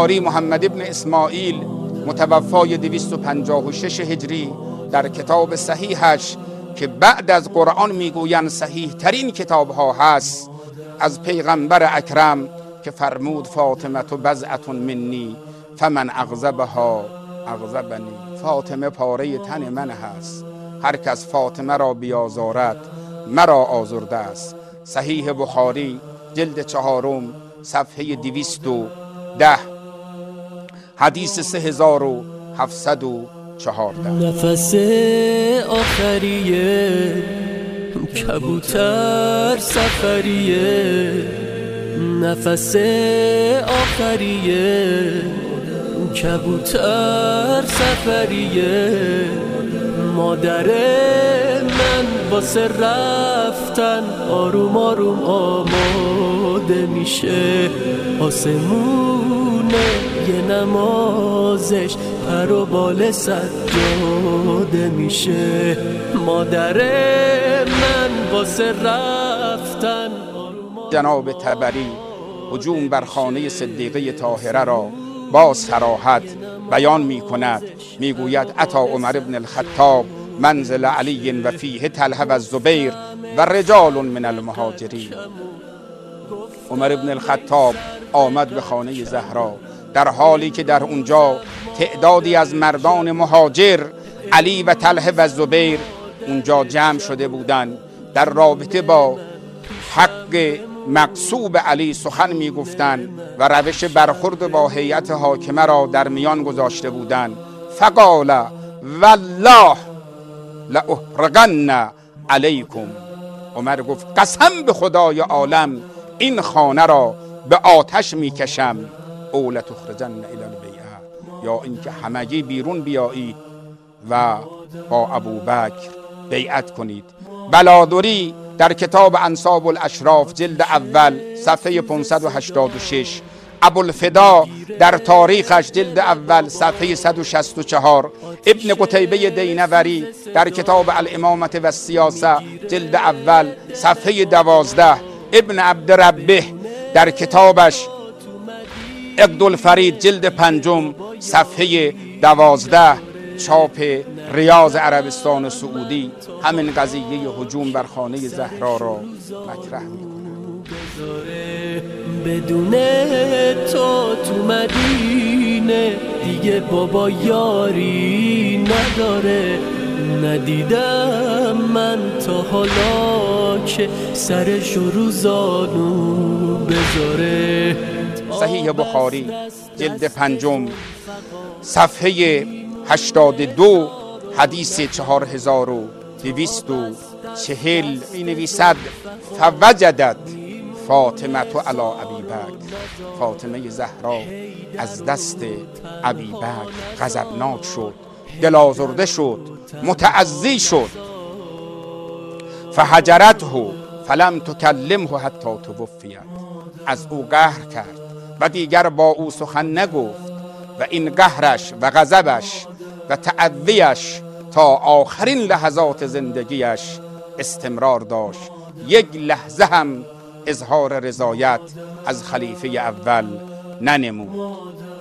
بخاری محمد ابن اسماعیل متوفای 256 هجری در کتاب صحیحش که بعد از قرآن میگویند صحیح ترین کتاب ها هست، از پیغمبر اکرم که فرمود فاطمه بضعة منی فمن اغضبها اغضبنی، فاطمه پاره تن من هست، هر کس فاطمه را بیازارد مرا آزرده است. صحیح بخاری جلد 4 صفحه 210 حدیث 3714. نفس آخریه کبوتر سفریه، نفس آخریه کبوتر سفریه، مادر من واسه رفتن آروم آروم آماده میشه، آسمونه یه نمازش پر و بال سجاده میشه، مادر من واسه رفتن. جناب طبری هجوم بر خانه صدیقه طاهره را با صراحت بیان می کند، می گوید اتی عمر بن الخطاب منزل علی و فیه طلحه و الزبیر و رجال من المهاجرین. عمر بن الخطاب آمد به خانه زهرا در حالی که در اونجا تعدادی از مردان مهاجر علی و طلحه و زبیر اونجا جمع شده بودند، در رابطه با حق مغصوب علی سخن می گفتند و روش برخورد با هیئت حاکمه را در میان گذاشته بودند. فقال والله لأحرقن علیکم، عمر گفت قسم به خدای عالم این خانه را به آتش میکشم، او لتخرجن الی البیعه، یا اینکه همگی بیرون بیایید و با ابوبکر بیعت کنید. بلادری در کتاب انساب الاشراف جلد اول صفحه 586، ابوالفدا در تاریخش جلد اول صفحه 164، ابن قتیبه دینوری در کتاب الامامة و السیاسه جلد اول صفحه 12، ابن عبدربه در کتابش عقدالفرید جلد 5 صفحه 12 چاپ ریاض عربستان سعودی همین قضیه هجوم بر خانه زهرا را مطرح می‌کند. بدون تو مدینه دیگه بابا یاری نداره، ندیدم من تا حالا که سرش رو زانو بذاره. صحیح بخاری جلد 5 صفحه 82 حدیث 4240 می نویسد فوجدت فاطمه علی ابی بکر، فاطمه زهرا از دست ابی بکر غضبناک شد، دلازرده شد، متعزی شد. فحجرته فلم تکلمه حتی توفیت، از او قهر کرد و دیگر با او سخن نگفت و این قهرش و غضبش و تعذیش تا آخرین لحظات زندگیش استمرار داشت. یک لحظه هم اظهار رضایت از خلیفه اول ننمود.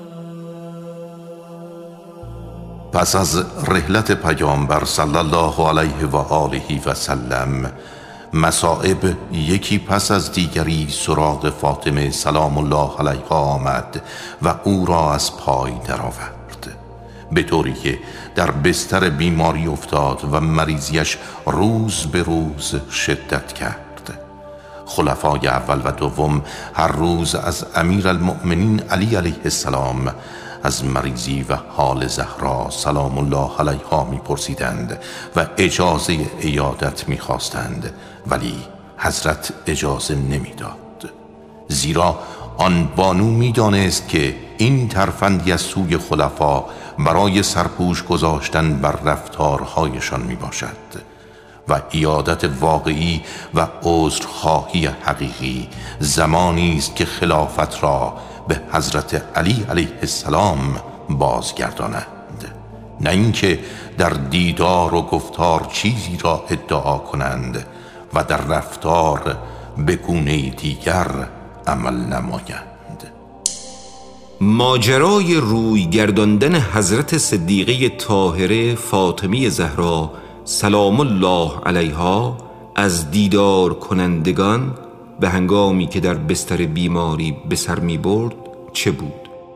پس از رحلت پیامبر صلی الله علیه و آله و سلم، مصائب یکی پس از دیگری سراغ فاطمه سلام الله علیها آمد و او را از پای درآورد، به طوری که در بستر بیماری افتاد و مریضیش روز به روز شدت کرد. خلفای اول و دوم هر روز از امیرالمؤمنین علی علیه السلام از مریضی و حال زهرا سلام الله علیها می‌پرسیدند و اجازه عیادت می‌خواستند، ولی حضرت اجازه نمی‌داد، زیرا آن بانو می‌دانست که این ترفندی از سوی خلفا برای سرپوش گذاشتن بر رفتارهایشان میباشد و عیادت واقعی و عذرخواهی حقیقی زمانی است که خلافت را به حضرت علی علیه السلام بازگردانند، نه اینکه در دیدار و گفتار چیزی را ادعا کنند و در رفتار به گونه دیگر عمل نمایند. ماجرای روی گرداندن حضرت صدیقه طاهره فاطمه زهرا سلام الله علیها از دیدار کنندگان به هنگامی که در بستر بیماری به سر می برد چه بود؟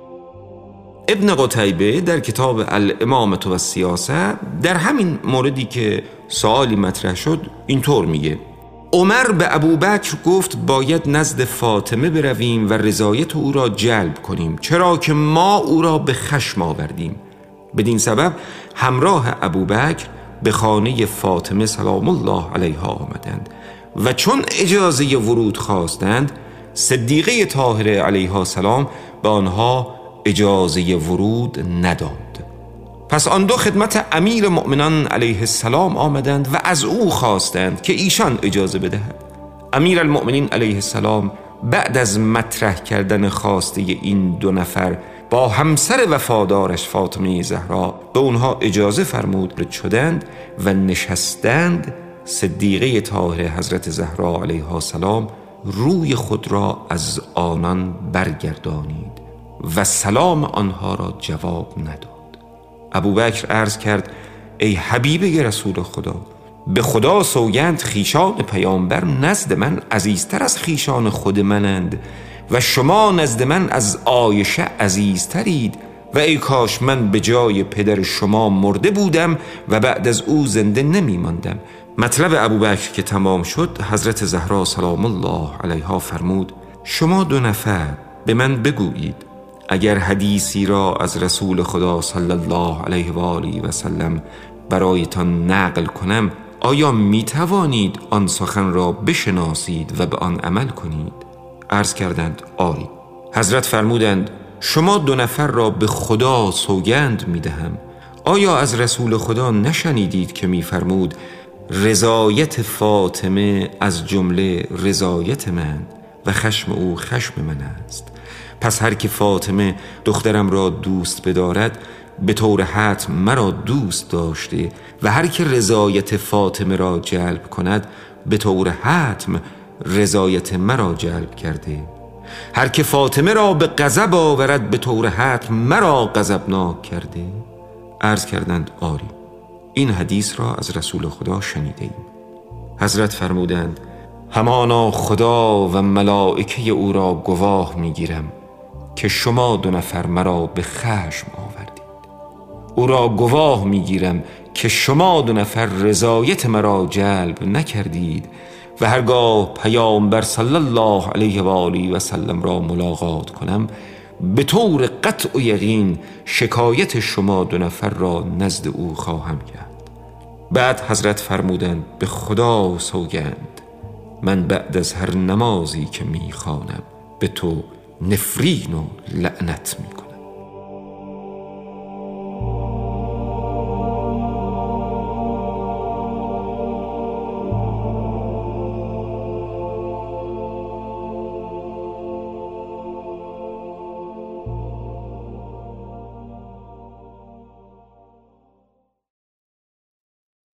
ابن قتیبه در کتاب الامامة و السیاسه در همین موردی که سوالی مطرح شد اینطور میگه: عمر به ابوبکر گفت باید نزد فاطمه برویم و رضایت او را جلب کنیم، چرا که ما او را به خشم آوردیم. بدین سبب همراه ابوبکر به خانه فاطمه سلام الله علیها آمدند و چون اجازه ورود خواستند صدیقه طاهره علیها سلام به آنها اجازه ورود نداد. پس آن دو خدمت امیر مؤمنان علیه السلام آمدند و از او خواستند که ایشان اجازه بدهد. امیر المؤمنین علیه السلام بعد از مطرح کردن خواسته این دو نفر با همسر وفادارش فاطمه زهرا به اونها اجازه فرمود شدند و نشستند. صدیقه طاهره حضرت زهرا علیها السلام روی خود را از آنان برگردانید و سلام آنها را جواب نداد. ابوبکر عرض کرد: ای حبیب رسول خدا، به خدا سوگند خیشان پیامبر نزد من عزیزتر از خیشان خود منند و شما نزد من از عایشه عزیزترید و ای کاش من به جای پدر شما مرده بودم و بعد از او زنده نمی ماندم. مطلب ابوبکر که تمام شد حضرت زهرا سلام الله علیها فرمود: شما دو نفر به من بگویید اگر حدیثی را از رسول خدا صلی الله علیه و آله و سلم برایتان نقل کنم، آیا می توانید آن سخن را بشناسید و به آن عمل کنید؟ عرض کردند: آری. حضرت فرمودند: شما دو نفر را به خدا سوگند می دهم، آیا از رسول خدا نشنیدید که می فرمود رضایت فاطمه از جمله رضایت من و خشم او خشم من است؟ پس هر که فاطمه دخترم را دوست بدارد به طور حتم مرا دوست داشته و هر که رضایت فاطمه را جلب کند به طور حتم رضایت مرا جلب کرده. هر که فاطمه را به غضب آورد به طور حتم مرا غضبناک کرده. عرض کردند: آری، این حدیث را از رسول خدا شنیده ایم. حضرت فرمودند: همانا خدا و ملائکه او را گواه میگیرم که شما دو نفر مرا به خشم آوردید. او را گواه میگیرم که شما دو نفر رضایت مرا جلب نکردید و هرگاه پیامبر صلی الله علیه و آله و سلم را ملاقات کنم به طور قطع و یقین شکایت شما دو نفر را نزد او خواهم کرد. بعد حضرت فرمودند: به خدا سوگند من بعد از هر نمازی که میخوانم به تو نفرین و لعنت می